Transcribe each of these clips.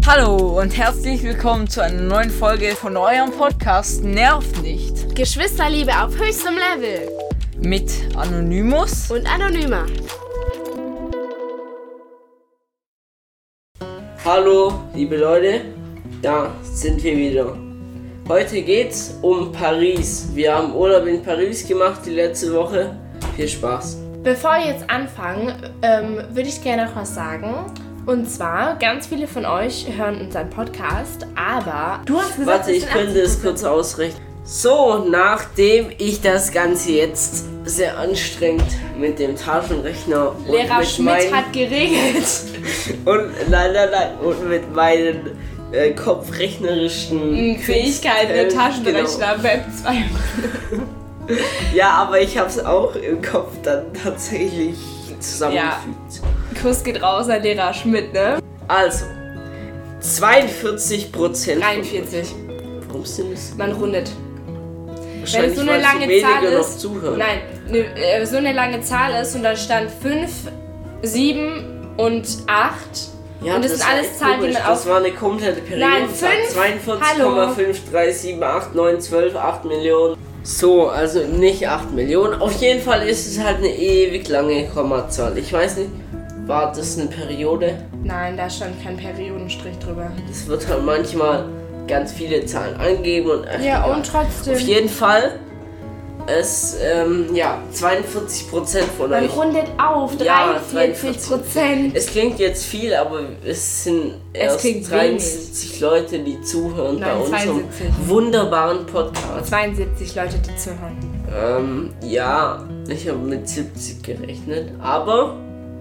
Hallo und herzlich willkommen zu einer neuen Folge von eurem Podcast Nerv nicht. Geschwisterliebe auf höchstem Level. Mit Anonymous und Anonyma. Hallo, liebe Leute, da sind wir wieder. Heute geht's um Paris. Wir haben Urlaub in Paris gemacht die letzte Woche. Viel Spaß. Bevor wir jetzt anfangen, würde ich gerne noch was sagen. Und zwar, ganz viele von euch hören unseren Podcast, aber du hast gesagt, warte, ich könnte es kurz ausrechnen. So, nachdem ich das Ganze jetzt sehr anstrengend mit dem Taschenrechner und Lehrer mit Schmidt hat geregelt. und mit meinen kopfrechnerischen Fähigkeiten im Taschenrechner Web 2. Ja, aber ich habe es auch im Kopf dann tatsächlich zusammengefügt. Kuss geht raus an Lehrer Schmidt, ne? Also, 42%. 43. Warum sind es? Man rundet. Wahrscheinlich, wenn es so eine lange weniger Zahl noch ist, zuhören. Nein, so eine lange Zahl ist und da stand 5, 7 und 8. Ja, und das sind alles Zahlen, die man Das war eine komplette Periode. Nein, 5. 42,5378 12, 8 Millionen. So, also nicht 8 Millionen. Auf jeden Fall ist es halt eine ewig lange Kommazahl. Ich weiß nicht, war das eine Periode? Nein, da stand kein Periodenstrich drüber. Es wird halt manchmal ganz viele Zahlen angegeben und ja, und trotzdem. Auf jeden Fall ist 42% von man euch. rundet auf, 43%. Es klingt jetzt viel, aber es sind erst 73 Leute, die zuhören. Nein, bei unserem 72. wunderbaren Podcast. 72 Leute, die zuhören. Ja, ich habe mit 70 gerechnet, aber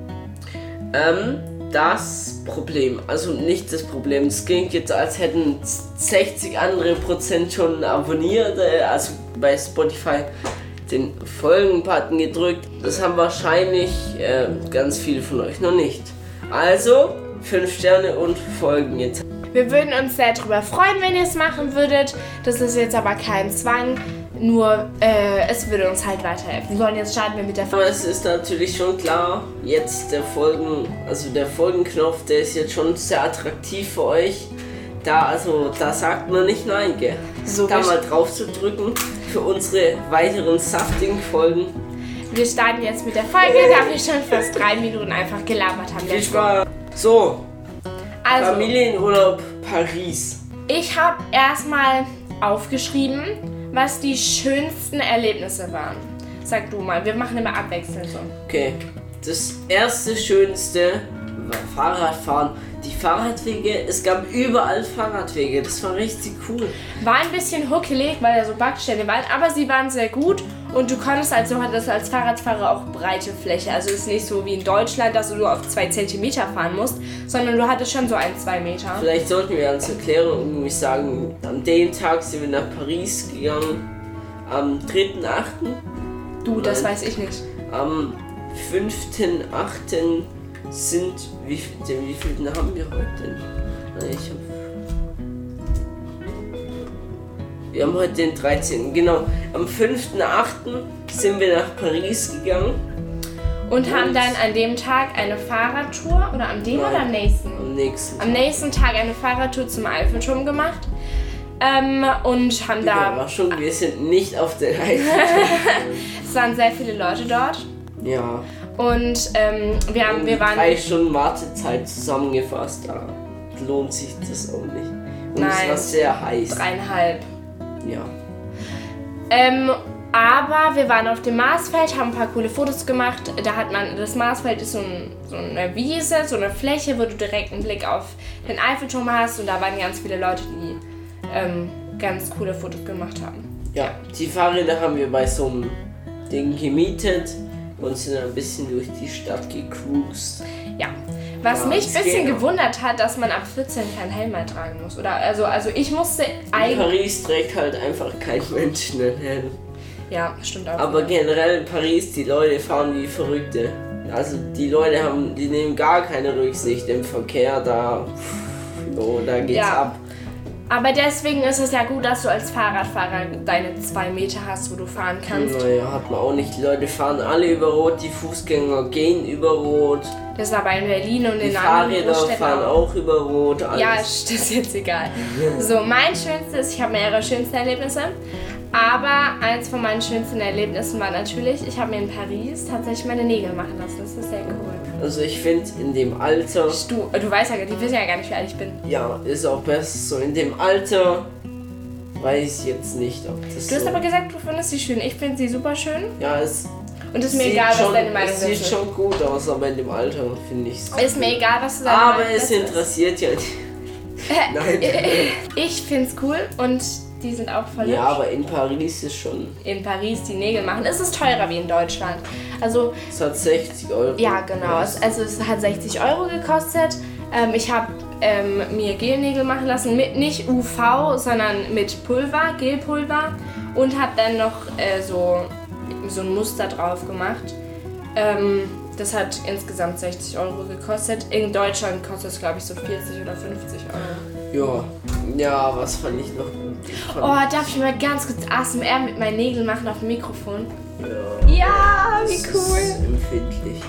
das Problem, also nicht das Problem, es klingt jetzt, als hätten 60 andere Prozent schon abonniert, also bei Spotify den Folgen-Button gedrückt. Das haben wahrscheinlich ganz viele von euch noch nicht. Also 5 Sterne und folgen jetzt. Wir würden uns sehr darüber freuen, wenn ihr es machen würdet. Das ist jetzt aber kein Zwang, nur es würde uns halt weiterhelfen. So, und jetzt starten wir mit der Aber es ist natürlich schon klar, jetzt der Folgenknopf, der ist jetzt schon sehr attraktiv für euch. Da sagt man nicht nein, gell? So, da mal drauf zu drücken für unsere weiteren saftigen Folgen. Wir starten jetzt mit der Folge, da wir schon fast 3 Minuten einfach gelabert haben. Viel Spaß. So, also, Familienurlaub Paris. Ich habe erstmal aufgeschrieben, was die schönsten Erlebnisse waren. Sag du mal, wir machen immer abwechselnd so. Okay, das erste Schönste war Fahrradfahren. Die Fahrradwege, es gab überall Fahrradwege, das war richtig cool. War ein bisschen huckelig, weil da so Backsteine waren, aber sie waren sehr gut und du konntest hattest als Fahrradfahrer auch breite Fläche. Also es ist nicht so wie in Deutschland, dass du nur auf 2 Zentimeter fahren musst, sondern du hattest schon so 1-2 Meter. Vielleicht sollten wir als Erklärung irgendwie sagen, an dem Tag sind wir nach Paris gegangen, am 3.8. Du, das weiß ich nicht. Am 5.8. sind, wie viel haben wir heute? Wir haben heute den 13. Genau. Am 5.8. sind wir nach Paris gegangen. Und haben dann an dem Tag eine Fahrradtour, oder am dem oder am nächsten? Am nächsten. Am nächsten Tag eine Fahrradtour zum Eiffelturm gemacht. Und haben da... wir sind nicht auf den Eiffelturm. Es waren sehr viele Leute dort. Ja. Und wir waren... 3 Stunden Wartezeit zusammengefasst, da lohnt sich das auch nicht. Und Nein, es war sehr heiß. 3,5. Ja. Aber wir waren auf dem Marsfeld, haben ein paar coole Fotos gemacht. Das Marsfeld ist so eine Wiese, so eine Fläche, wo du direkt einen Blick auf den Eiffelturm hast. Und da waren ganz viele Leute, die ganz coole Fotos gemacht haben. Ja, die Fahrräder haben wir bei so einem Ding gemietet und sind ein bisschen durch die Stadt gecruised. Ja, was mich ein bisschen gewundert hat, dass man ab 14 keinen Helm mehr tragen muss. Oder also ich musste eigentlich... In Paris trägt halt einfach kein Mensch einen Helm. Ja, stimmt auch. Aber generell in Paris, die Leute fahren wie Verrückte. Also die Leute die nehmen gar keine Rücksicht im Verkehr, da geht's ab. Aber deswegen ist es ja gut, dass du als Fahrradfahrer deine 2 Meter hast, wo du fahren kannst. Naja, hat man auch nicht. Die Leute fahren alle über Rot, die Fußgänger gehen über Rot. Das ist aber in Berlin und Die in anderen Fahrräder Großstädten fahren auch über Rot. Alles. Ja, das ist jetzt egal. So, mein schönstes, ich habe mehrere schönste Erlebnisse, aber eins von meinen schönsten Erlebnissen war natürlich, ich habe mir in Paris tatsächlich meine Nägel machen lassen. Das ist sehr cool. Also ich finde in dem Alter, Du weißt ja, die wissen ja gar nicht, wie alt ich bin. ja, ist auch besser. So in dem Alter weiß ich jetzt nicht, ob das Du hast so... aber gesagt, du findest sie schön. Ich finde sie super schön. Ja, es Und es ist mir sieht egal, was schon, deine Meinung es sieht ist. schon gut aus, aber in dem Alter finde ich es Ist mir egal, was du deine Aber Meinung es dazu ist. interessiert ja nicht. Nein. Ich finde es cool und die sind auch voll Ja, hübsch. aber in Paris ist schon... In Paris die Nägel machen. Es ist teurer wie in Deutschland. Also, Es hat 60 Euro. ja, genau. Es hat 60 Euro gekostet. Ich habe mir Gelnägel machen lassen mit nicht UV, sondern mit Pulver, Gelpulver und habe dann noch so ein Muster drauf gemacht. Das hat insgesamt 60 Euro gekostet. In Deutschland kostet es, glaube ich, so 40 oder 50 Euro. Ja, was fand ich noch gut? Oh, darf ich mal ganz kurz ASMR mit meinen Nägeln machen auf dem Mikrofon? Ja, Ja, wie das cool. ist empfindlich.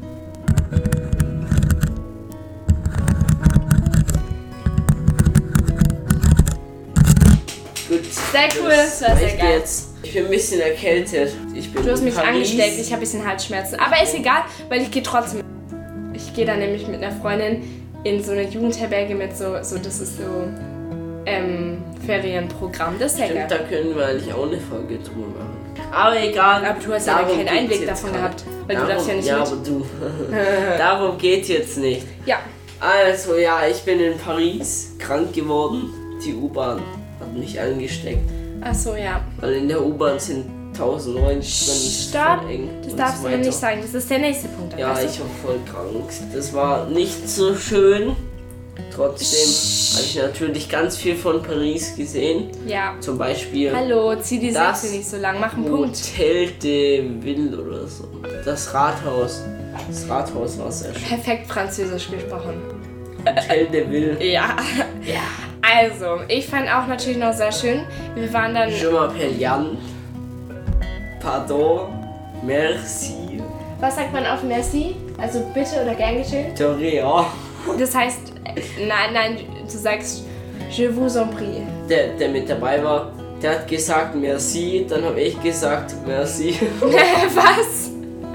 Gut. Sehr cool, das war sehr reicht geil. jetzt. Ich bin ein bisschen erkältet. Ich bin Du hast in mich Paris. angesteckt, ich habe ein bisschen Halsschmerzen. Aber ist egal, weil ich gehe trotzdem. Ich gehe da nämlich mit einer Freundin in so eine Jugendherberge mit so das ist so Ferienprogramm. Das ist sehr Stimmt, geil. da können wir eigentlich auch eine Folge drüber machen. Aber egal. Aber du hast ja darum keinen Einblick geht's davon jetzt gehabt, weil darum, du darfst ja nicht Ja, mit. aber du. Darum geht's jetzt nicht. Ja, Also ja, ich bin in Paris krank geworden. Die U-Bahn hat mich angesteckt. ach so, ja. Weil in der U-Bahn sind 1000 Leute drin. ist Stopp, voll eng das und darfst so du mir weiter. nicht sagen. Das ist der nächste Punkt. Ja, weißt du? ich war voll krank. Das war nicht so schön. Trotzdem habe ich natürlich ganz viel von Paris gesehen. Ja. Zum Beispiel Hallo, zieh die Das Sätze nicht so lang, mach einen Punkt. Hotel de Ville oder so. Das Rathaus. Das Rathaus war sehr schön. Perfekt Französisch gesprochen. Hotel de Ville. Ja. Also, ich fand auch natürlich noch sehr schön. Wir waren dann. Je m'appelle Jan. Pardon. Merci. Was sagt man auf Merci? Also bitte oder gern geschehen? De rien. Das heißt, nein, du sagst Je vous en prie. Der mit dabei war, der hat gesagt Merci. Dann habe ich gesagt Merci. Was?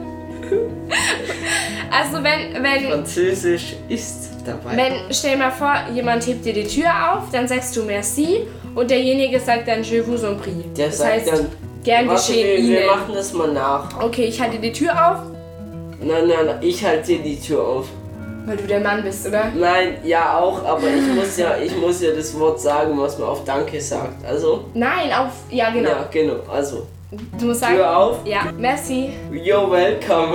Also wenn, Französisch ist dabei. stell dir mal vor, jemand hebt dir die Tür auf, dann sagst du Merci und derjenige sagt dann Je vous en prie. Der das sagt heißt, dann, gern warte, geschehen wir Ihnen. machen das mal nach. Okay, ich halte die Tür auf, Nein, ich halte dir die Tür auf. weil du der Mann bist, oder? Nein, ja auch, aber ich muss ja das Wort sagen, was man auf Danke sagt. Also, Nein, auf. Ja, genau. ja, genau. Also, Du musst sagen. Tür auf. Ja, merci. You're welcome.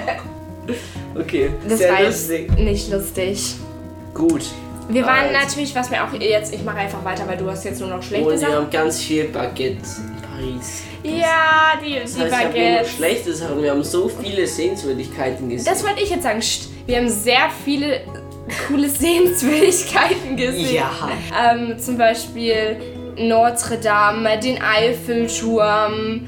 Okay, Das sehr war lustig. jetzt nicht lustig. Gut. Wir waren Also. natürlich, was wir auch jetzt, ich mache einfach weiter, weil du hast jetzt nur noch schlechte Und wir Sachen. haben ganz viel Baguette in Paris. Ja, die Das heißt, wir haben nur noch Baguette. schlechte Sachen. Wir haben so viele Sehenswürdigkeiten gesehen. Das wollte ich jetzt sagen. Wir haben sehr viele coole Sehenswürdigkeiten gesehen. Ja. Zum Beispiel Notre Dame, den Eiffelturm,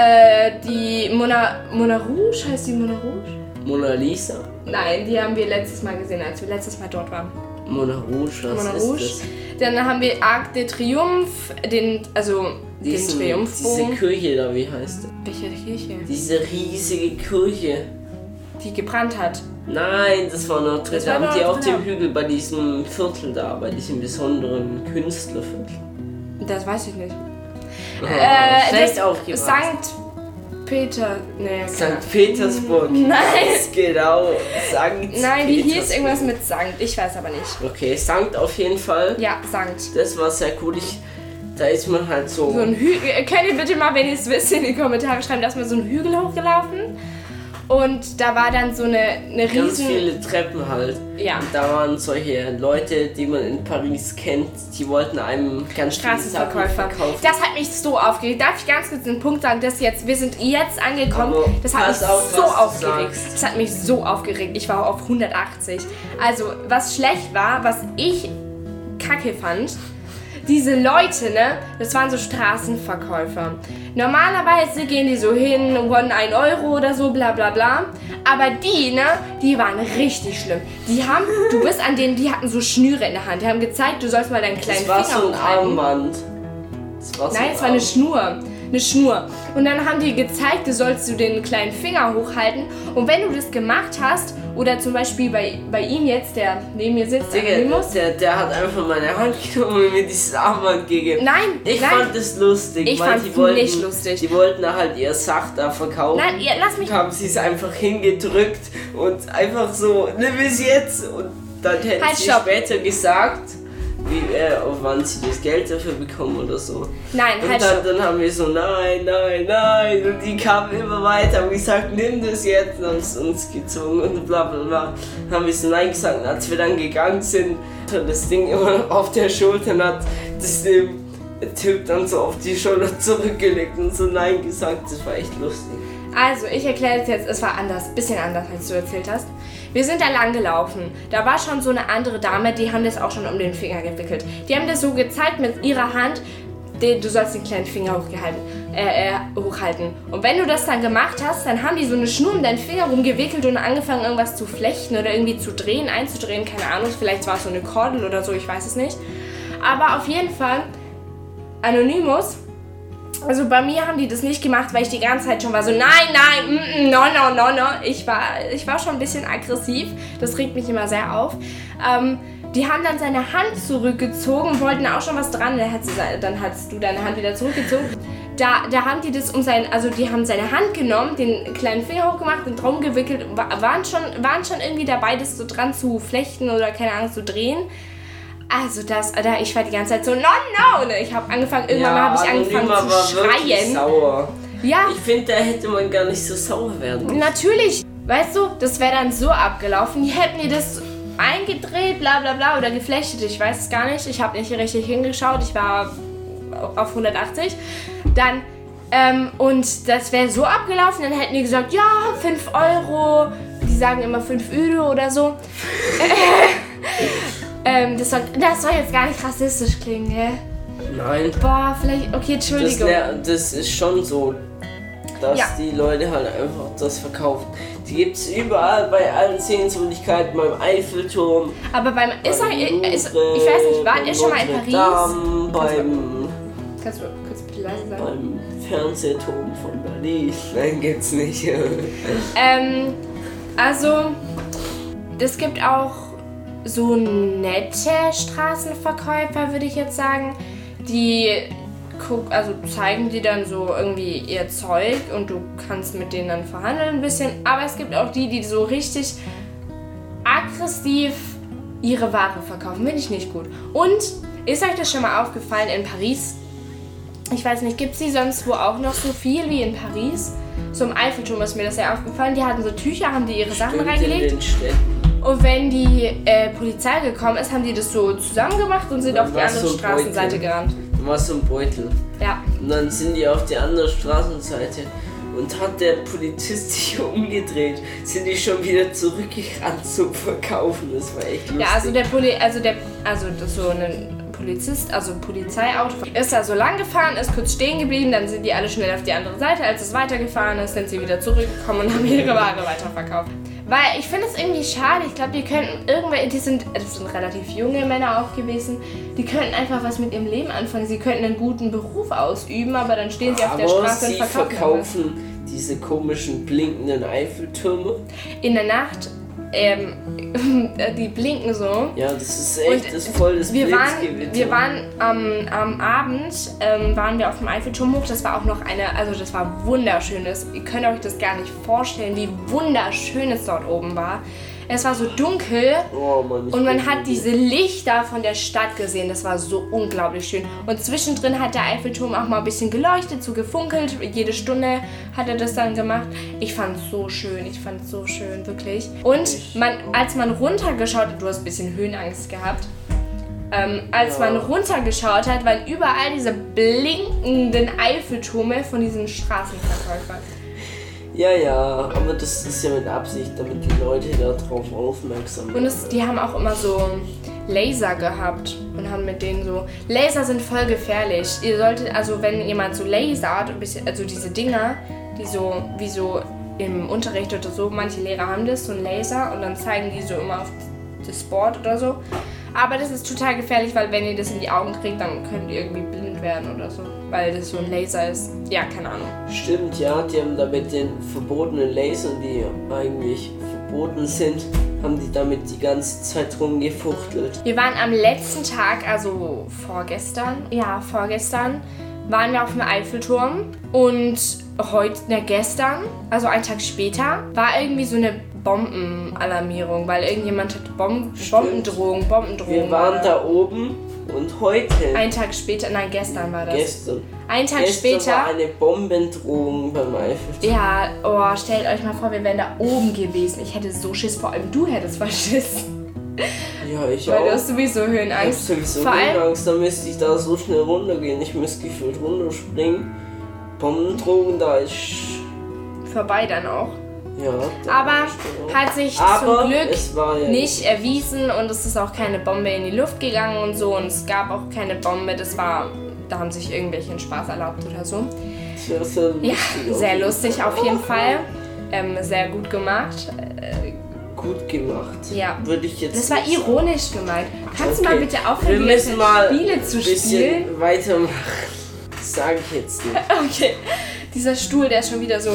die Mona Rouge, heißt die Mona Rouge? Mona Lisa. Nein, die haben wir letztes Mal gesehen, als wir letztes Mal dort waren. Mona Rouge, was Mona ist Rouge. das? Dann haben wir Arc de Triomphe, den Diese Triumphbogen. Kirche da, wie heißt die? Welche Kirche? Diese riesige Kirche. Die gebrannt hat. Nein, das war Notre Das war Dame, die Notre auf dem Dame. Hügel bei diesem Viertel da, bei diesem besonderen Künstlerviertel. Das weiß ich nicht. Schlecht das aufgemacht. Sankt Peter. Nee, St. Petersburg. Nein. Ganz genau. Sankt Nein, die hieß Petersburg. irgendwas mit Sankt. Ich weiß aber nicht. Okay, Sankt auf jeden Fall. Ja, Sankt. Das war sehr cool. Da ist man halt so. So ein Hügel. Könnt ihr bitte mal, wenn ihr es wisst, in die Kommentare schreiben, dass wir so einen Hügel hochgelaufen. Und da war dann so eine ganz riesen. viele Treppen halt. Ja. Und da waren solche Leute, die man in Paris kennt, die wollten einem ganz viele Sachen Straßenverkäufer. verkaufen. Das hat mich so aufgeregt. Darf ich ganz kurz den Punkt sagen, dass wir sind jetzt angekommen. Aber Das hat mich pass auf, so was du aufgeregt. sagst. Das hat mich so aufgeregt. Ich war auf 180. Also, was schlecht war, was ich kacke fand, diese Leute, ne, das waren so Straßenverkäufer. Normalerweise gehen die so hin, wollen 1 Euro oder so, bla bla bla. Aber die, ne, die waren richtig schlimm. Du bist an denen, die hatten so Schnüre in der Hand. Die haben gezeigt, du sollst mal deinen kleinen Finger hochhalten. Das war so ein Armband. Nein, es war eine Schnur. Eine Schnur. Und dann haben die gezeigt, du sollst den kleinen Finger hochhalten. Und wenn du das gemacht hast, oder zum Beispiel bei ihm jetzt, der neben mir sitzt, der hat einfach meine Hand genommen und mir dieses Armband gegeben. Nein, ich fand das lustig. Ich fand es nicht lustig. Die wollten halt ihr Sach da verkaufen. Nein, lass mich. Haben sie es einfach hingedrückt und einfach so, nimm es jetzt. Und dann hätten sie später gesagt, wann sie das Geld dafür bekommen oder so. Nein, und dann haben wir so, nein. Und die kamen immer weiter und gesagt, nimm das jetzt. Und haben es uns gezogen und bla bla bla. Dann haben wir so nein gesagt. Und als wir dann gegangen sind, hat das Ding immer noch auf der Schulter und hat das dem Typ dann so auf die Schulter zurückgelegt und so nein gesagt. Das war echt lustig. Also, ich erkläre es jetzt, es war anders, bisschen anders, als du erzählt hast. Wir sind da lang gelaufen. Da war schon so eine andere Dame, die haben das auch schon um den Finger gewickelt. Die haben das so gezeigt mit ihrer Hand, du sollst den kleinen Finger hochhalten. Und wenn du das dann gemacht hast, dann haben die so eine Schnur um deinen Finger rumgewickelt und angefangen irgendwas zu flechten oder irgendwie zu drehen, einzudrehen, keine Ahnung. Vielleicht war es so eine Kordel oder so, ich weiß es nicht. Aber auf jeden Fall, Anonymous. Also bei mir haben die das nicht gemacht, weil ich die ganze Zeit schon war so, nein, no. Ich war schon ein bisschen aggressiv, das regt mich immer sehr auf. Die haben dann seine Hand zurückgezogen und wollten auch schon was dran, dann hast du deine Hand wieder zurückgezogen. Da haben die das die haben seine Hand genommen, den kleinen Finger hochgemacht und drum gewickelt, waren schon irgendwie dabei, das so dran zu flechten oder keine Ahnung, zu drehen. Also ich war die ganze Zeit so, no. Ich habe angefangen, irgendwann habe ich angefangen zu schreien. Sauer. Ja. Ich finde, da hätte man gar nicht so sauer werden müssen. Natürlich. Weißt du, das wäre dann so abgelaufen. Die hätten die das eingedreht, bla bla bla, oder geflechtet. Ich weiß es gar nicht. Ich habe nicht richtig hingeschaut. Ich war auf 180. Dann, und das wäre so abgelaufen, dann hätten die gesagt, ja, 5 Euro. Die sagen immer 5 Euro oder so. Das soll jetzt gar nicht rassistisch klingen, hä? Nein. Boah, vielleicht, okay, Entschuldigung. Das ist schon so, dass die Leute halt einfach das verkaufen. Die gibt's überall, bei allen Sehenswürdigkeiten, beim Eiffelturm. Aber ich weiß nicht, wart ihr schon mal in Paris? Kannst du kurz bitte leise sagen? Beim Fernsehturm von Berlin. Nein, gibt's nicht. Also, es gibt auch so nette Straßenverkäufer, würde ich jetzt sagen, die zeigen dir dann so irgendwie ihr Zeug und du kannst mit denen dann verhandeln ein bisschen. Aber es gibt auch die so richtig aggressiv ihre Ware verkaufen. Finde ich nicht gut. Und ist euch das schon mal aufgefallen in Paris? Ich weiß nicht, gibt es die sonst wo auch noch so viel wie in Paris? So im Eiffelturm ist mir das sehr aufgefallen. Die hatten so Tücher, haben die ihre Sachen reingelegt. In den Städten. Und wenn die Polizei gekommen ist, haben die das so zusammen gemacht und sind auf die andere Straßenseite gerannt. Dann war so ein Beutel. Ja. Und dann sind die auf die andere Straßenseite. Und hat der Polizist sich umgedreht, sind die schon wieder zurückgerannt zum Verkaufen. Das war echt lustig. Ja, so ein Polizist, also ein Polizeiauto, ist da so lang gefahren, ist kurz stehen geblieben, dann sind die alle schnell auf die andere Seite. Als es weitergefahren ist, sind sie wieder zurückgekommen und haben ihre Ware weiterverkauft. Weil ich finde es irgendwie schade, ich glaube, die könnten das sind relativ junge Männer auch gewesen, die könnten einfach was mit ihrem Leben anfangen. Sie könnten einen guten Beruf ausüben, aber dann stehen sie auf der Straße und verkaufen diese komischen blinkenden Eiffeltürme. In der Nacht, die blinken so. Ja, das ist echt voll das Blitzgewitter. Wir waren am Abend, waren wir auf dem Eiffelturm hoch. Das war auch noch das war wunderschönes. Ihr könnt euch das gar nicht vorstellen, wie wunderschön es dort oben war. Es war so dunkel und man hat diese Lichter von der Stadt gesehen. Das war so unglaublich schön. Und zwischendrin hat der Eiffelturm auch mal ein bisschen geleuchtet, so gefunkelt. Jede Stunde hat er das dann gemacht. Ich fand es so schön, wirklich. Und als man runtergeschaut hat, du hast ein bisschen Höhenangst gehabt. Als man runtergeschaut hat, waren überall diese blinkenden Eiffeltürme von diesen Straßenverkäufern. Ja, aber das ist ja mit Absicht, damit die Leute da drauf aufmerksam werden. Und die haben auch immer so, Laser gehabt und haben mit denen so... Laser sind voll gefährlich. Ihr solltet, also wenn jemand so lasert, also diese Dinger, die so, wie so im Unterricht oder so, manche Lehrer haben das, so ein Laser und dann zeigen die so immer auf das Board oder so. Aber das ist total gefährlich, weil wenn ihr das in die Augen kriegt, dann könnt ihr irgendwie blind werden oder so. Weil das so ein Laser ist. Ja, keine Ahnung. Stimmt, ja, die haben da mit den verbotenen Lasern, die eigentlich verboten sind, haben die damit die ganze Zeit rumgefuchtelt. Wir waren am letzten Tag, also vorgestern, waren wir auf dem Eiffelturm und gestern, also einen Tag später, war irgendwie so eine Bombenalarmierung, weil irgendjemand hat Bombendrohung. Wir waren da oben und heute... Gestern war das. Gestern. Einen Tag später war eine Bombendrohung beim Eiffelturm. Ja, stellt euch mal vor, wir wären da oben gewesen. Ich hätte so Schiss, vor allem du hättest voll Schiss. Ja, ich Weil auch. du hast sowieso Höhenangst. Ich hab sowieso Höhenangst, dann müsste ich da so schnell runtergehen. Ich müsste gefühlt runterspringen. Bombendrohung, da ist... vorbei dann auch. Ja. Aber hat sich zum Glück nicht ja erwiesen und es ist auch keine Bombe in die Luft gegangen und so und es gab auch keine Bombe. Da haben sich irgendwelche einen Spaß erlaubt oder so. Sehr lustig auf jeden Fall. Sehr gut gemacht. Gut gemacht. Ja. Würde ich jetzt. Das war ironisch gemeint. Kannst du mal bitte aufhören, wir müssen mal Spiele zu spielen? Bisschen weitermachen. Das sage ich jetzt nicht. Okay. Dieser Stuhl, der ist schon wieder so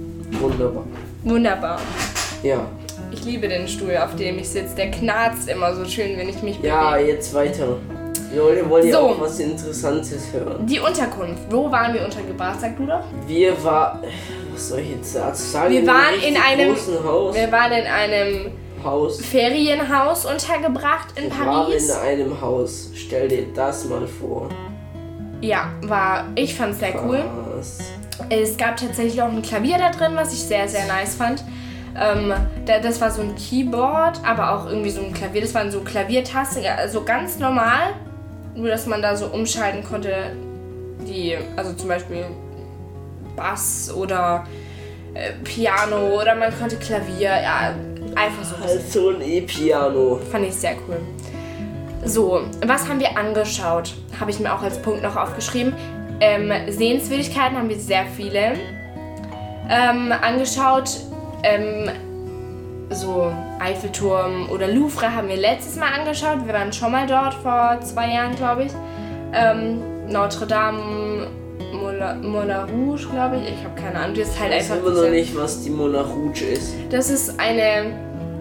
wunderbar. Ja. Ich liebe den Stuhl, auf dem ich sitze. Der knarzt immer so schön, wenn ich mich bewege. Ja, jetzt weiter. Wir wollen ja auch was Interessantes hören. Die Unterkunft. Wo waren wir untergebracht? Sag du doch. Was soll ich jetzt sagen? Wir waren in einem Haus. Ferienhaus untergebracht in Paris. Wir waren in einem Haus. Stell dir das mal vor. Ja, ich fand es sehr cool. Es gab tatsächlich auch ein Klavier da drin, was ich sehr, sehr nice fand. Das war so ein Keyboard, aber auch irgendwie so ein Klavier. Das waren so Klaviertasten, also ganz normal. Nur, dass man da so umschalten konnte, also zum Beispiel Bass oder Piano oder man konnte Klavier, ja, einfach so. Halt so ein E-Piano. Fand ich sehr cool. So, was haben wir angeschaut? Habe ich mir auch als Punkt noch aufgeschrieben. Sehenswürdigkeiten haben wir sehr viele angeschaut. So Eiffelturm oder Louvre haben wir letztes Mal angeschaut. Wir waren schon mal dort vor 2 Jahren, glaube ich. Notre Dame, Moulin Rouge, glaube ich. Ich habe keine Ahnung. Das ist halt einfach. Ich weiß immer noch nicht, was die Moulin Rouge ist. Das ist ein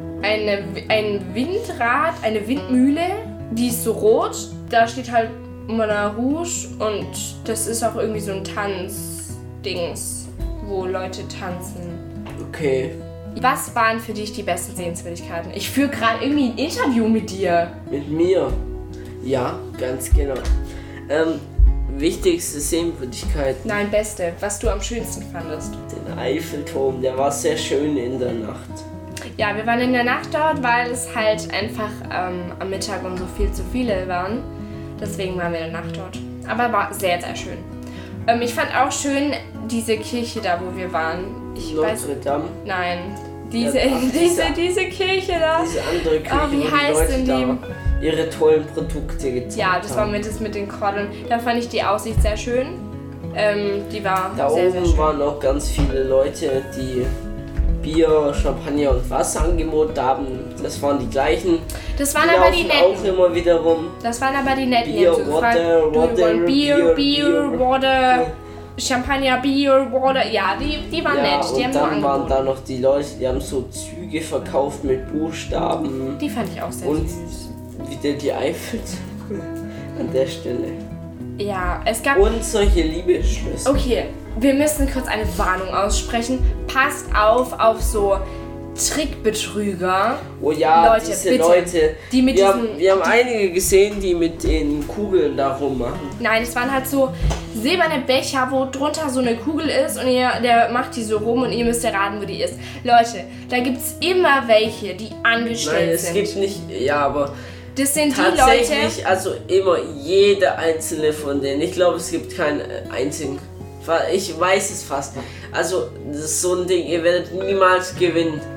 Windrad, eine Windmühle, die ist so rot. Da steht halt Moulin Rouge und das ist auch irgendwie so ein Tanzdings, wo Leute tanzen. Okay. Was waren für dich die besten Sehenswürdigkeiten? Ich führe gerade irgendwie ein Interview mit dir. Mit mir? Ja, ganz genau. Wichtigste Sehenswürdigkeit. Nein, beste. Was du am schönsten fandest? Den Eiffelturm, der war sehr schön in der Nacht. Ja, wir waren in der Nacht dort, weil es halt einfach am Mittag und so viel zu viele waren. Deswegen waren wir in der Nacht dort. Aber war sehr, sehr schön. Ich fand auch schön diese Kirche da, wo wir waren. Notre Dame? Nein. Diese Kirche da. Diese andere Kirche, wie wo heißt die Leute denn da ihre tollen Produkte gezeigt haben. Ja, das war mit den Kordeln. Da fand ich die Aussicht sehr schön. Die war da sehr, oben sehr schön. waren auch ganz viele Leute, die Bier, Champagner und Wasser angeboten haben. Das waren die gleichen. Das waren aber die netten. Auch immer wieder rum. Das waren aber die netten. Bier, Water, Bier, Water, Champagner, Bier, Water. Ja, die waren nett. Die haben dann waren da noch die Leute, die haben so Züge verkauft mit Buchstaben. Die fand ich auch sehr und süß. Wieder die Eiffel an der Stelle. Ja, es gab... Und solche Liebesschlösser. Okay, wir müssen kurz eine Warnung aussprechen. Passt auf so Trickbetrüger. Oh ja, Leute, diese bitte. Leute. Die mit wir haben einige gesehen, die mit den Kugeln da rummachen. Nein, es waren halt so silberne Becher, wo drunter so eine Kugel ist und der macht die so rum und ihr müsst erraten, wo die ist. Leute, da gibt es immer welche, die angestellt sind. Nein, es gibt nicht, ja, aber das sind die Leute... Tatsächlich, also immer jede einzelne von denen. Ich glaube, es gibt keinen einzigen. Ich weiß es fast. Also, das ist so ein Ding, ihr werdet niemals gewinnen.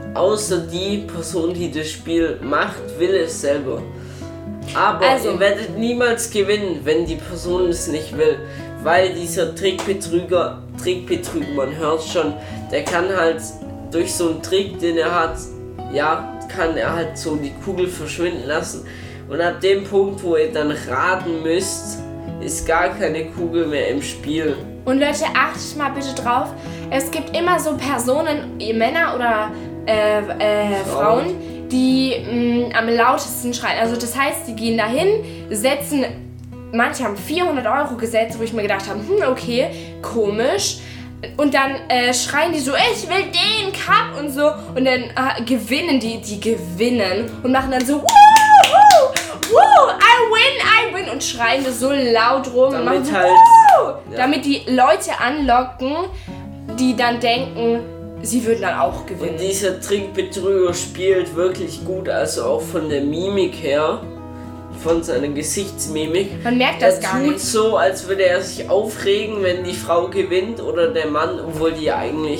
außer die Person, die das Spiel macht, will es selber. Aber ihr werdet niemals gewinnen, wenn die Person es nicht will. Weil dieser Trickbetrüger, man hört schon, der kann halt durch so einen Trick, den er hat, kann er halt so die Kugel verschwinden lassen. Und ab dem Punkt, wo ihr dann raten müsst, ist gar keine Kugel mehr im Spiel. Und Leute, achtet mal bitte drauf, es gibt immer so Personen, Männer oder Frauen, die am lautesten schreien. Also das heißt, die gehen dahin, manche haben 400 € gesetzt, wo ich mir gedacht habe, okay, komisch. Und dann schreien die so, ich will den Cup und so. Und dann gewinnen die gewinnen und machen dann so, woo, I win. Und schreien das so laut rum und machen so, damit die Leute anlocken, die dann denken, sie würden dann auch gewinnen. Und dieser Trickbetrüger spielt wirklich gut, also auch von der Mimik her. Von seiner Gesichtsmimik. Man merkt das gar nicht. Er tut so, als würde er sich aufregen, wenn die Frau gewinnt oder der Mann, obwohl die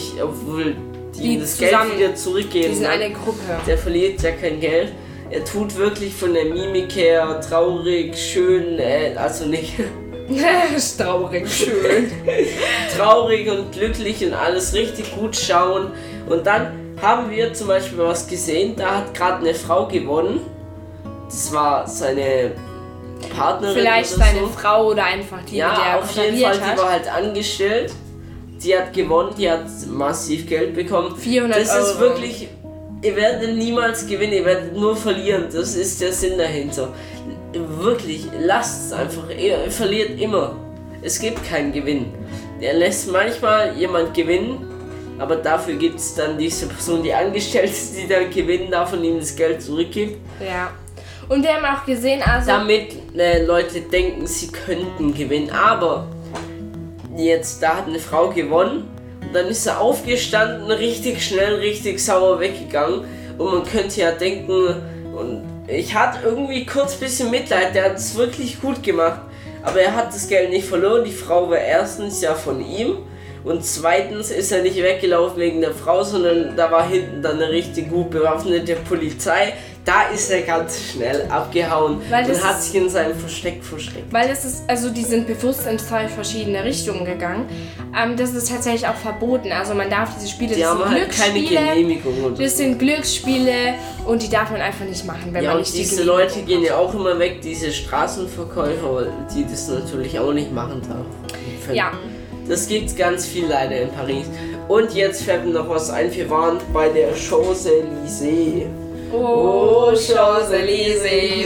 das Geld wieder zurückgeben. Die sind eine Gruppe. Der verliert ja kein Geld. Er tut wirklich von der Mimik her traurig, schön, also nicht... Traurig, schön. Traurig und glücklich und alles richtig gut schauen. Und dann haben wir zum Beispiel was gesehen, da hat gerade eine Frau gewonnen. Das war seine Partnerin. Vielleicht oder seine so. Frau oder einfach die, ja, die er auf jeden Fall, hat. die war halt angestellt. Die hat gewonnen, die hat massiv Geld bekommen. 400 Das ist Euro. wirklich, ihr werdet niemals gewinnen, ihr werdet nur verlieren. Das ist der Sinn dahinter. Wirklich, lasst es einfach, ihr verliert immer. Es gibt keinen Gewinn. Er lässt manchmal jemand gewinnen, aber dafür gibt es dann diese Person, die angestellt ist, die dann gewinnen darf und ihm das Geld zurückgibt. Ja. Und wir haben auch gesehen, also... Damit Leute denken, sie könnten gewinnen. Aber jetzt, da hat eine Frau gewonnen und dann ist er aufgestanden, richtig schnell, richtig sauer weggegangen. Und man könnte ja denken, und ich hatte irgendwie kurz ein bisschen Mitleid, der hat es wirklich gut gemacht. Aber er hat das Geld nicht verloren. Die Frau war erstens ja von ihm. Und zweitens ist er nicht weggelaufen wegen der Frau, sondern da war hinten dann eine richtig gut bewaffnete Polizei. Da ist er ganz schnell abgehauen und hat sich in seinem Versteck versteckt. Weil das ist, also die sind bewusst in 2 verschiedene Richtungen gegangen. Das ist tatsächlich auch verboten. Also man darf diese Spiele, die haben halt keine Genehmigung. Oder das sind Glücksspiele und die darf man einfach nicht machen, wenn man nicht die diese Leute gehen ja auch immer weg, diese Straßenverkäufer, die das natürlich auch nicht machen darf. Ja. Das gibt's ganz viel leider in Paris. Und jetzt fällt mir noch was ein, wir waren bei der Champs-Élysées. Oh, Champs-Élysées,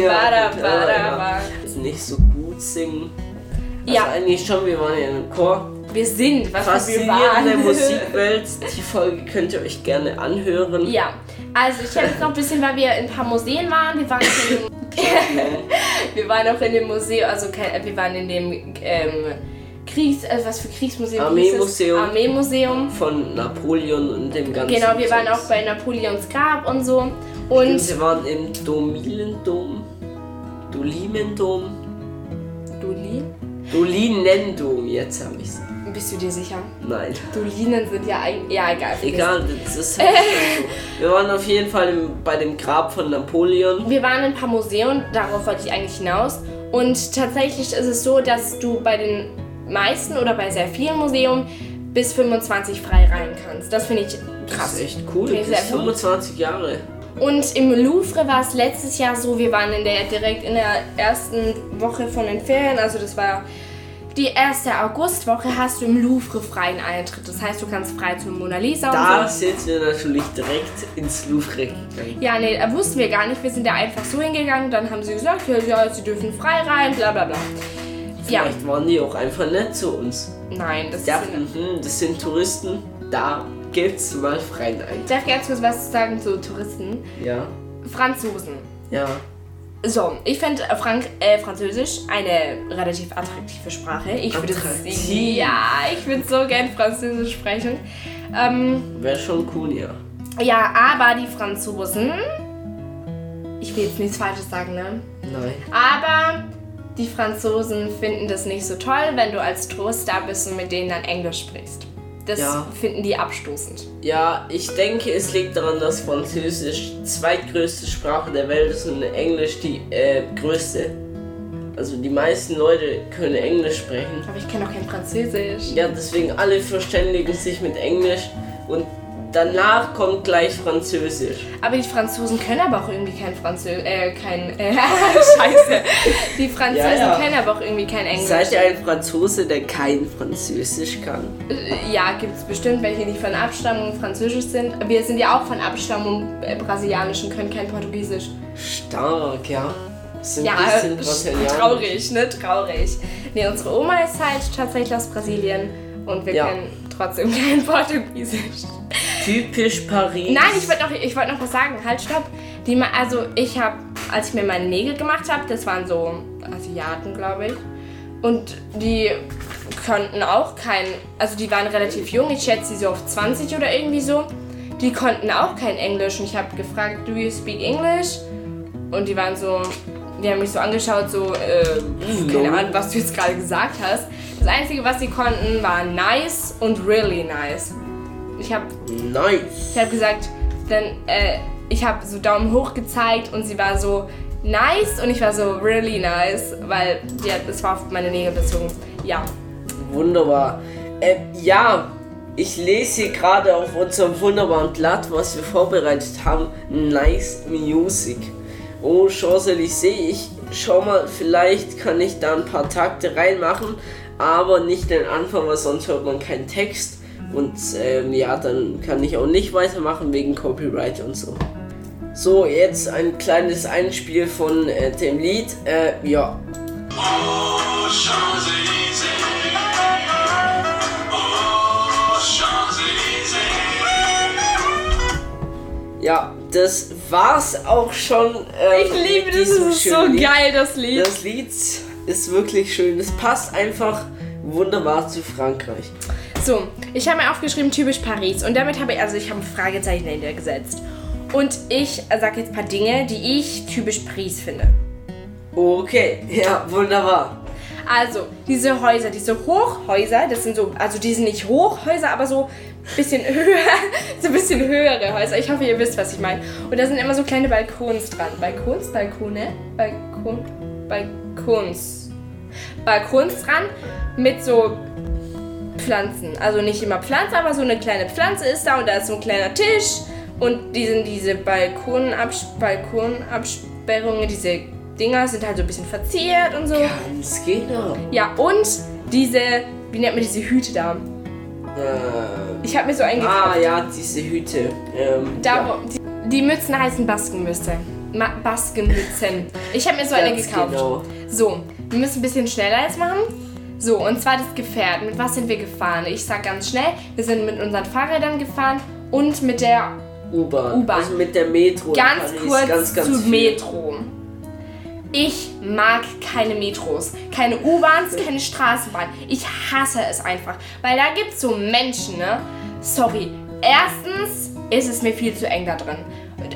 nicht so gut singen. Also eigentlich schon, wir waren ja in einem Chor. Wir sind, was wir Faszinierende waren. Musikwelt. Die Folge könnt ihr euch gerne anhören. Ja, also ich habe jetzt noch ein bisschen, weil wir in ein paar Museen waren. Wir waren wir waren auch in dem Museum, also wir waren in dem was für Kriegsmuseum? Armeemuseum. Von Napoleon und dem ganzen. Genau, wir waren auch bei Napoleons Grab und so. Und wir waren im Dolinendom. Dolinendom, jetzt habe ich's. Bist du dir sicher? Nein. Dolinen sind ja eigentlich. Ja, egal. Egal, das ist halt so. Wir waren auf jeden Fall bei dem Grab von Napoleon. Wir waren in ein paar Museen, darauf wollte ich eigentlich hinaus. Und tatsächlich ist es so, dass du bei den meisten oder bei sehr vielen Museen bis 25 frei rein kannst. Das finde ich krass. Das ist echt cool. Bis 25 Jahre. Und im Louvre war es letztes Jahr so, wir waren direkt in der ersten Woche von den Ferien, also das war die erste Augustwoche, hast du im Louvre freien Eintritt. Das heißt, du kannst frei zur Mona Lisa und so. Sind wir natürlich direkt ins Louvre gegangen. Ja, nee, wussten wir gar nicht. Wir sind da einfach so hingegangen, dann haben sie gesagt, ja, sie dürfen frei rein, bla bla bla. Vielleicht waren die auch einfach nett zu uns. Nein, das sind Touristen, da gibt's mal freien Eintritt. Darf ich ganz kurz was sagen zu Touristen? Ja. Franzosen. Ja. So, ich finde Französisch eine relativ attraktive Sprache. Ich würde so gern Französisch sprechen. Wäre schon cool, ja. Ja, aber die Franzosen, ich will jetzt nichts Falsches sagen, ne? Nein. Aber die Franzosen finden das nicht so toll, wenn du als Tourist da bist und mit denen dann Englisch sprichst. Das finden die abstoßend. Ja, ich denke, es liegt daran, dass Französisch die zweitgrößte Sprache der Welt ist und Englisch die größte. Also die meisten Leute können Englisch sprechen. Aber ich kann auch kein Französisch. Ja, deswegen alle verständigen sich mit Englisch und danach kommt gleich Französisch. Aber die Franzosen können aber auch irgendwie kein Scheiße. Die Franzosen können aber auch irgendwie kein Englisch. Seid ihr ein Franzose, der kein Französisch kann? Ja, gibt es bestimmt welche, die von Abstammung Französisch sind. Wir sind ja auch von Abstammung Brasilianisch und können kein Portugiesisch. Stark, ja. Sind ja, traurig, ne? Traurig. Ne, unsere Oma ist halt tatsächlich aus Brasilien und wir können trotzdem kein Portugiesisch. Typisch Paris. Nein, ich wollte noch was sagen. Halt, stopp. Als ich mir meine Nägel gemacht habe, das waren so Asiaten, glaube ich. Und die konnten auch die waren relativ jung, ich schätze sie so auf 20 oder irgendwie so. Die konnten auch kein Englisch und ich habe gefragt, do you speak English? Und die haben mich so angeschaut, keine Ahnung, was du jetzt gerade gesagt hast. Das Einzige, was sie konnten, war nice und really nice. Ich habe gesagt, ich habe so Daumen hoch gezeigt und sie war so nice und ich war so really nice, weil das war auf meine Nägel bezogen. Ja. Wunderbar. Ich lese hier gerade auf unserem wunderbaren Blatt, was wir vorbereitet haben, Nice Music. Oh, Champs-Élysées, schau mal, vielleicht kann ich da ein paar Takte reinmachen, aber nicht den Anfang, weil sonst hört man keinen Text. Und dann kann ich auch nicht weitermachen wegen Copyright und so. So, jetzt ein kleines Einspiel von dem Lied. Oh, Champs-Élysées. Oh, Champs-Élysées. Ja, das war's auch schon. Ich liebe das, ist so geil, das Lied. Das Lied ist wirklich schön. Es passt einfach wunderbar zu Frankreich. So, ich habe mir aufgeschrieben, typisch Paris. Und damit habe ich ein Fragezeichen dahinter gesetzt. Und ich sage jetzt ein paar Dinge, die ich typisch Paris finde. Okay, ja, wunderbar. Also, diese Häuser, diese Hochhäuser, das sind so, also die sind nicht Hochhäuser, aber so ein bisschen höher, so ein bisschen höhere Häuser. Ich hoffe, ihr wisst, was ich meine. Und da sind immer so kleine Balkons dran. Balkons dran mit so Pflanzen. Also nicht immer Pflanze, aber so eine kleine Pflanze ist da und da ist so ein kleiner Tisch. Und diese Balkonabsperrungen, diese Dinger sind halt so ein bisschen verziert und so. Ganz genau. Ja, und diese, wie nennt man diese Hüte da? Ich habe mir so eingekauft. Ja, diese Hüte. Die Mützen heißen Baskenmützen. Baskenmützen. Ich habe mir so eine gekauft. Genau. So, wir müssen ein bisschen schneller jetzt machen. So, und zwar das Gefährt. Mit was sind wir gefahren? Ich sag ganz schnell, wir sind mit unseren Fahrrädern gefahren und mit der U-Bahn. Also mit der Metro. Ganz kurz ganz zu Metro. Ich mag keine Metros, keine U-Bahns, keine Straßenbahn. Ich hasse es einfach, weil da gibt es so Menschen, ne? Sorry. Erstens ist es mir viel zu eng da drin.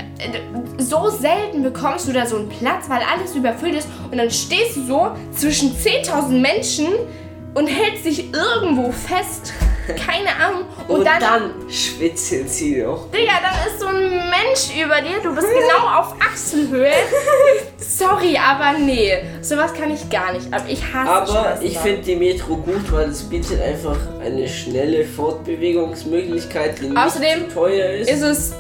So selten bekommst du da so einen Platz, weil alles überfüllt ist und dann stehst du so zwischen 10.000 Menschen und hältst dich irgendwo fest. Keine Ahnung. Und dann schwitzen sie doch. Digga, dann ist so ein Mensch über dir, du bist genau auf Achselhöhe. Sorry, aber nee, sowas kann ich gar nicht. Aber ich hasse Aber ich finde die Metro gut, weil es bietet einfach eine schnelle Fortbewegungsmöglichkeit, die außerdem nicht zu teuer ist. Ist es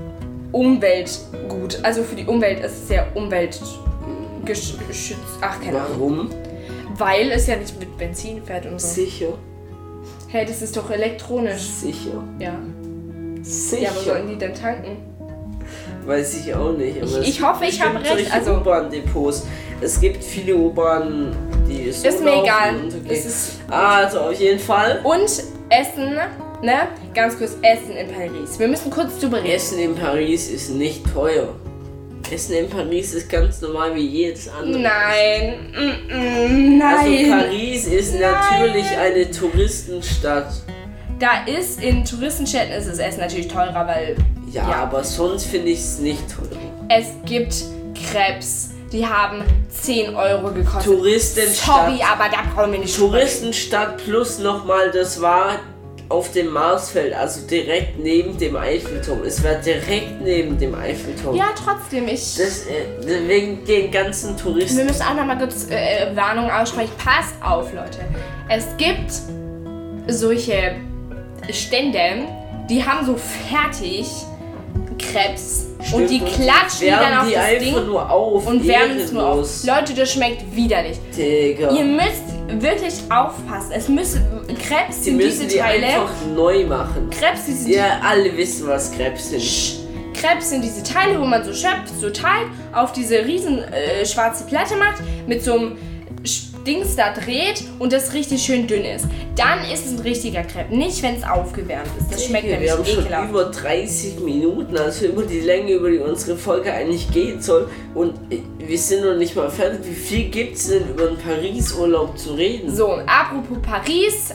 umweltgut. Also für die Umwelt ist es sehr umweltgeschützt. Ach, keine Ahnung. Warum? Weil es ja nicht mit Benzin fährt und so. Sicher. Hey, das ist doch elektronisch. Sicher. Ja. Sicher. Ja, wo sollen die denn tanken? Weiß ich auch nicht. Aber ich hoffe, ich habe recht. Also U-Bahn-Depots. Es gibt viele U-Bahnen, die so ist mir egal. Okay. Also auf jeden Fall. Und Essen, ne? Ganz kurz, Essen in Paris. Wir müssen kurz drüber reden. Essen in Paris ist nicht teuer. Essen in Paris ist ganz normal wie jedes andere. Nein. Nein. Also Paris ist natürlich eine Touristenstadt. Da ist in Touristenstädten ist das Essen natürlich teurer, weil... Ja, aber sonst finde ich es nicht teurer. Es gibt Crepes, die haben 10 Euro gekostet. Touristenstadt. Sorry, aber da brauchen wir nicht. Touristenstadt plus nochmal, das war auf dem Marsfeld, also direkt neben dem Eiffelturm. Es war direkt neben dem Eiffelturm. Ja, trotzdem, Wegen den ganzen Touristen. Wir müssen auch nochmal kurz Warnung aussprechen. Passt auf, Leute. Es gibt solche Stände, die haben so fertig Krebs. Stimmt, und die klatschen die dann auf die das einfach Ding nur auf. und wärmen es nur auf. Leute, das schmeckt widerlich. Digga. Ihr müsst wirklich aufpassen. Es müssen Krebs sind diese die Teile. einfach neu machen. Krebs sind Ja, alle wissen, was Krebs sind. Krebs sind diese Teile, wo man so schöpft, so teilt, auf diese riesen schwarze Platte macht, mit so einem Dings da dreht und das richtig schön dünn ist. Dann ist es ein richtiger Crepe. Nicht, wenn es aufgewärmt ist. Das schmeckt nämlich ekelhaft. Wir haben schon über 30 Minuten, also über die Länge, über die unsere Folge eigentlich gehen soll. Und wir sind noch nicht mal fertig. Wie viel gibt es denn über den Paris-Urlaub zu reden? So, apropos Paris.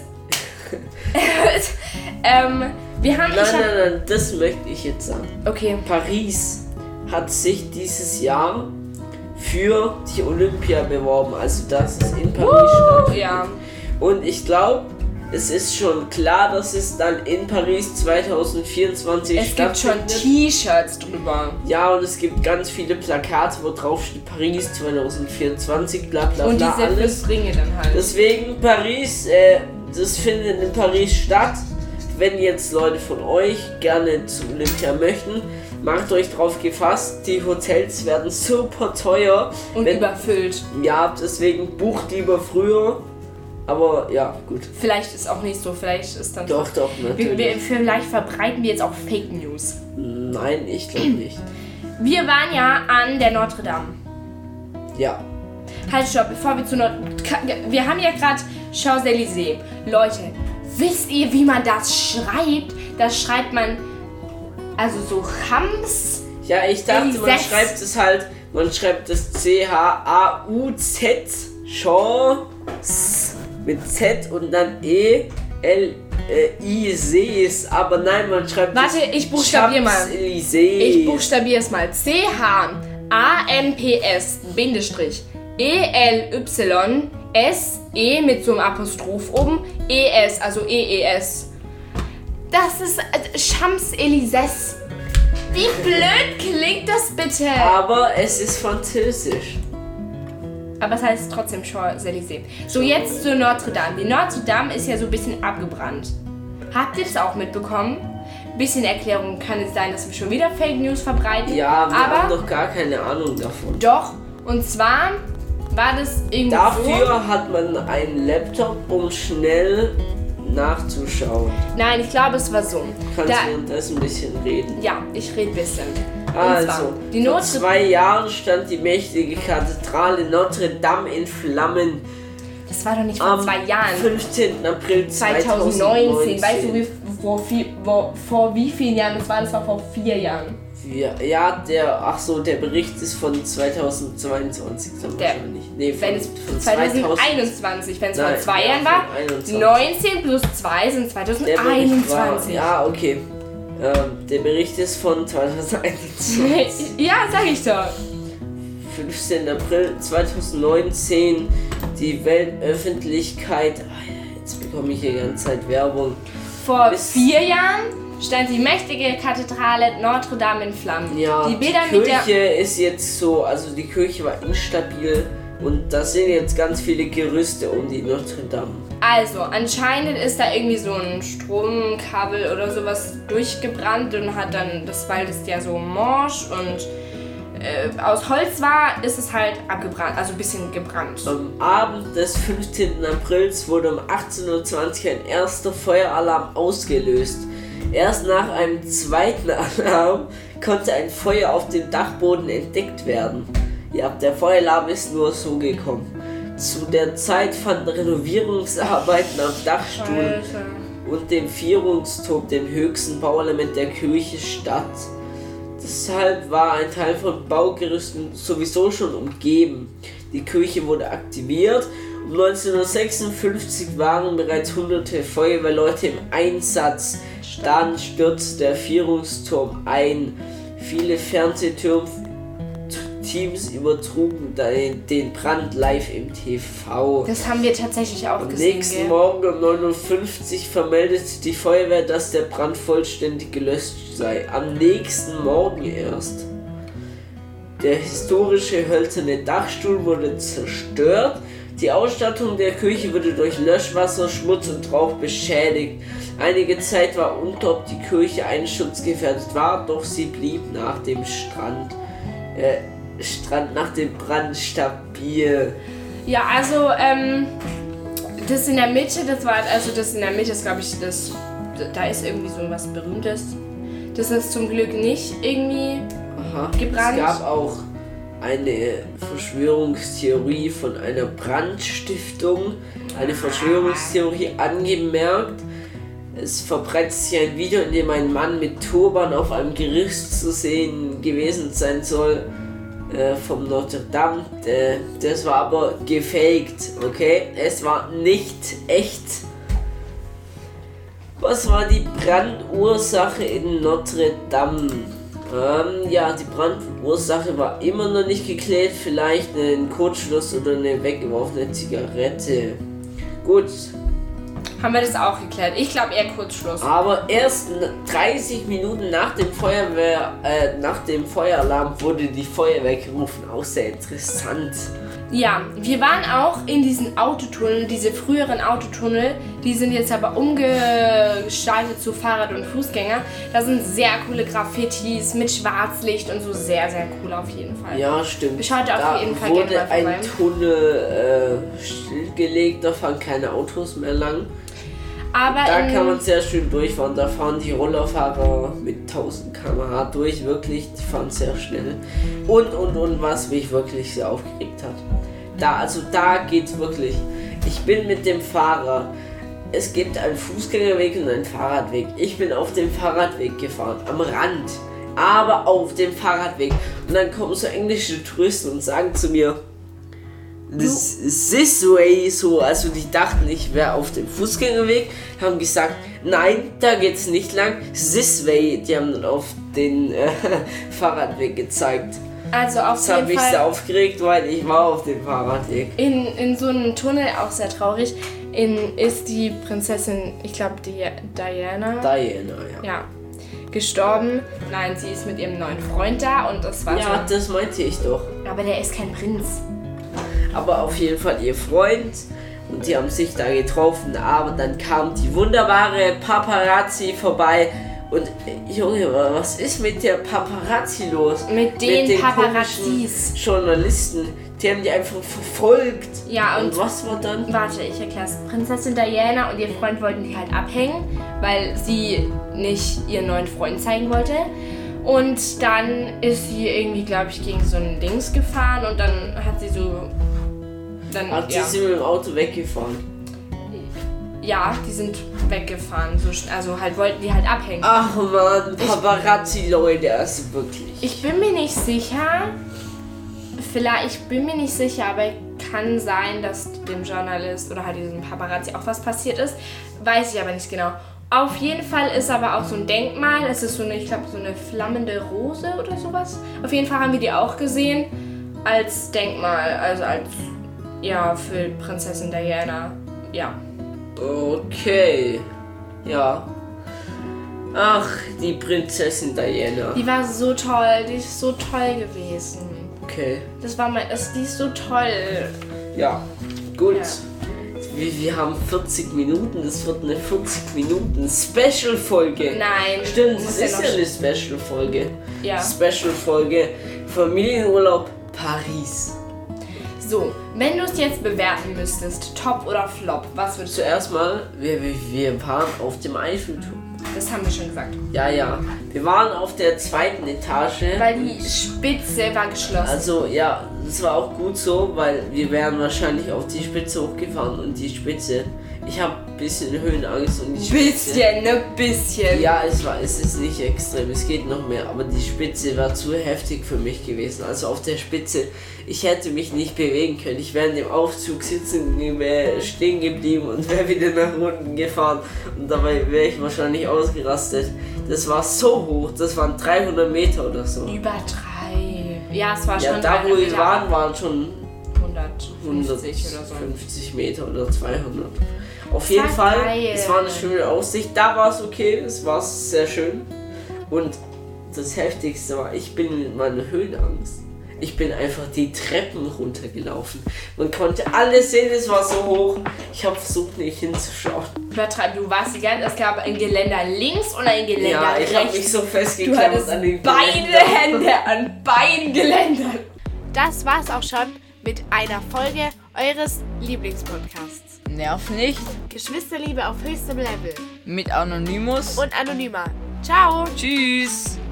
Wir haben... Nein, das möchte ich jetzt sagen. Okay. Paris hat sich dieses Jahr für die Olympia beworben, also dass es in Paris stattfindet. Ja. Und ich glaube, es ist schon klar, dass es dann in Paris 2024 stattfindet. Es gibt schon T-Shirts drüber. Ja, und es gibt ganz viele Plakate, wo drauf steht Paris 2024, bla bla bla. Und diese alles. Ringe dann halt. Deswegen Paris, das findet in Paris statt. Wenn jetzt Leute von euch gerne zu Olympia möchten, macht euch drauf gefasst, die Hotels werden super teuer. Und überfüllt. Ja, deswegen bucht lieber früher. Aber ja, gut. Vielleicht ist auch nicht so, vielleicht ist dann... Doch, natürlich. Vielleicht verbreiten wir jetzt auch Fake News. Nein, ich glaube nicht. Wir waren ja an der Notre Dame. Ja. Halt, stopp, bevor wir zu wir haben ja gerade Champs-Élysées. Leute, wisst ihr, wie man das schreibt? Das schreibt man... Also so Champs. Ja, ich dachte, man schreibt das C-H-A-U-Z, Champs mit Z und dann E-L-I-Cs, aber nein, man schreibt Warte, ich buchstabiere mal. Ich buchstabiere es mal. C-H-A-M-P-S Bindestrich E-L-Y-S-E mit so einem Apostroph oben E-S, also E-E-S. Das ist Champs-Élysées. Wie blöd klingt das bitte? Aber es ist französisch. Aber es heißt trotzdem Champs-Élysées. So, jetzt zur Notre Dame. Die Notre Dame ist ja so ein bisschen abgebrannt. Habt ihr das auch mitbekommen? Bisschen Erklärung, kann es sein, dass wir schon wieder Fake News verbreiten? Ja, wir haben doch gar keine Ahnung davon. Doch, und zwar war das irgendwie Dafür hat man einen Laptop, um schnell nachzuschauen. Nein, ich glaube, es war so. Kannst du währenddessen ein bisschen reden? Ja, ich rede ein bisschen. Also, vor 2 Jahren stand die mächtige Kathedrale Notre Dame in Flammen. Das war doch nicht vor 2 Jahren. Am 15. April 2019. Weißt du, vor wie vielen Jahren das war? Das war vor 4 Jahren. Ja, der Bericht ist von 2022 dann wahrscheinlich. Nee, wenn es von 2021, wenn es vor 2 Jahren war, 19 plus 2 sind 2021. Ja, okay. Der Bericht ist von 2021. Ja, sag ich doch. 15. April 2019, die Weltöffentlichkeit. Jetzt bekomme ich hier die ganze Zeit Werbung. Vor 4 Jahren stand die mächtige Kathedrale Notre Dame in Flammen. Ja, die Kirche ist jetzt so, also die Kirche war instabil und da sind jetzt ganz viele Gerüste um die Notre Dame. Also, anscheinend ist da irgendwie so ein Stromkabel oder sowas durchgebrannt und hat dann, weil das ja so morsch und aus Holz war, ist es halt abgebrannt, also ein bisschen gebrannt. Am Abend des 15. Aprils wurde um 18:20 Uhr ein erster Feueralarm ausgelöst. Erst nach einem zweiten Alarm konnte ein Feuer auf dem Dachboden entdeckt werden. Ja, der Feueralarm ist nur so gekommen. Zu der Zeit fanden Renovierungsarbeiten am Dachstuhl und dem Vierungsturm, dem höchsten Bauelement der Kirche, statt. Deshalb war ein Teil von Baugerüsten sowieso schon umgeben. Die Kirche wurde aktiviert. Um 1956 waren bereits hunderte Feuerwehrleute im Einsatz. Dann stürzte der Vierungsturm ein. Viele Fernsehtürme Teams übertrugen den Brand live im TV. Das haben wir tatsächlich auch Am gesehen. nächsten Morgen um 9:50 Uhr vermeldete die Feuerwehr, dass der Brand vollständig gelöscht sei. Am nächsten Morgen erst. Der historische hölzerne Dachstuhl wurde zerstört. Die Ausstattung der Kirche wurde durch Löschwasser, Schmutz und Rauch beschädigt. Einige Zeit war unklar, ob die Kirche einsturzgefährdet war, doch sie blieb nach dem nach dem Brand stabil. Ja, also, das in der Mitte, ist, glaube ich, da ist irgendwie so was Berühmtes. Das ist zum Glück nicht irgendwie gebrannt. Es gab auch eine Verschwörungstheorie von einer Brandstiftung. Eine Verschwörungstheorie angemerkt. Es verbreitet sich ein Video, in dem ein Mann mit Turban auf einem Gerüst zu sehen gewesen sein soll. Vom Notre Dame. Das war aber gefaked, okay? Es war nicht echt. Was war die Brandursache in Notre Dame? Die Brandursache war immer noch nicht geklärt. Vielleicht ein Kurzschluss oder eine weggeworfene Zigarette. Gut. Haben wir das auch geklärt? Ich glaube eher Kurzschluss. Aber erst 30 Minuten nach dem Feueralarm wurde die Feuerwehr gerufen. Auch sehr interessant. Ja, wir waren auch in diesen Autotunnel, diese früheren Autotunnel, die sind jetzt aber umgestaltet zu Fahrrad- und Fußgänger. Da sind sehr coole Graffitis mit Schwarzlicht und so, sehr, sehr cool auf jeden Fall. Ja, stimmt. Schaut auf jeden Fall wurde gerne mal vorbei. ein Tunnel stillgelegt, da fahren keine Autos mehr lang. Aber Da kann man sehr schön durchfahren, da fahren die Rollerfahrer mit 1000 km/h durch, wirklich, die fahren sehr schnell. Und was mich wirklich sehr aufgeregt hat. Da geht's wirklich. Ich bin mit dem Fahrrad. Es gibt einen Fußgängerweg und einen Fahrradweg. Ich bin auf dem Fahrradweg gefahren, am Rand, aber auf dem Fahrradweg. Und dann kommen so englische Touristen und sagen zu mir, this way, so, also die dachten, ich wäre auf dem Fußgängerweg, haben gesagt, nein, da geht's nicht lang, this way, die haben dann auf den Fahrradweg gezeigt. also auf Das hat jeden mich Fall sehr aufgeregt, weil ich war auf dem Fahrradweg. in so einem Tunnel, auch sehr traurig, ist die Prinzessin, ich glaube Diana, ja, gestorben. Nein, sie ist mit ihrem neuen Freund da und das war Ja, das meinte ich doch. aber der ist kein Prinz. Aber auf jeden Fall ihr Freund und die haben sich da getroffen, aber dann kam die wunderbare Paparazzi vorbei und Junge, was ist mit der Paparazzi los? Mit den Paparazzis. komischen Journalisten, die haben die einfach verfolgt. Ja, und was war dann? Warte, ich erklär's. Prinzessin Diana und ihr Freund wollten die halt abhängen, weil sie nicht ihren neuen Freund zeigen wollte. Und dann ist sie irgendwie, glaube ich, gegen so ein Dings gefahren und dann hat sie so... Sie sind mit dem Auto weggefahren. Ja, die sind weggefahren. Also halt wollten die halt abhängen. Ach man, Paparazzi, Leute, also wirklich. Ich bin mir nicht sicher. Aber kann sein, dass dem Journalist oder halt diesem Paparazzi auch was passiert ist. Weiß ich aber nicht genau. Auf jeden Fall ist aber auch so ein Denkmal. Es ist so eine, ich glaube, so eine flammende Rose oder sowas. Auf jeden Fall haben wir die auch gesehen. Als Denkmal, also als, ja, für Prinzessin Diana. Ja. Okay. Ja. Ach, die Prinzessin Diana. Die war so toll. Die ist so toll gewesen. Okay. Die ist so toll. Ja. Gut. Ja. Wir haben 40 Minuten. Das wird eine 40 Minuten Special-Folge. Nein. Stimmt, muss das ist noch- ja eine Special-Folge. Ja. Special-Folge. Familienurlaub Paris. So, wenn du es jetzt bewerten müsstest, Top oder Flop, was würdest du? Zuerst mal, wir waren auf dem Eiffelturm. Das haben wir schon gesagt. Ja. Wir waren auf der zweiten Etage. Weil die Spitze war geschlossen. Also ja, das war auch gut so, weil wir wären wahrscheinlich auf die Spitze hochgefahren und die Spitze. Ich habe ein bisschen Höhenangst und die Spitze. Bisschen. Ja, es ist nicht extrem, es geht noch mehr, aber die Spitze war zu heftig für mich gewesen. Also auf der Spitze, ich hätte mich nicht bewegen können. Ich wäre in dem Aufzug stehen geblieben und wäre wieder nach unten gefahren und dabei wäre ich wahrscheinlich ausgerastet. Das war so hoch, das waren 300 Meter oder so. Übertreib. Ja, es war Ja, schon da wo 300 wir Meter. waren schon 150 oder so. 150 Meter oder 200. Auf Das jeden war Fall, geil. es war eine schöne Aussicht. Da war es okay, es war sehr schön. Und das Heftigste war, ich bin mit meiner Höhenangst. Ich bin einfach die Treppen runtergelaufen. Man konnte alles sehen, es war so hoch. Ich habe versucht, nicht hinzuschauen. Übertreib, du warst die ganze Zeit, es gab ein Geländer links und ein Geländer Ja, ich habe rechts. mich so Du festgeklammert hattest an den beide Geländer. Hände an beiden Geländern. Das war's auch schon mit einer Folge eures Lieblingspodcasts. Nerv nicht. Geschwisterliebe auf höchstem Level Mit Anonymous. und Anonyma. Ciao! Tschüss.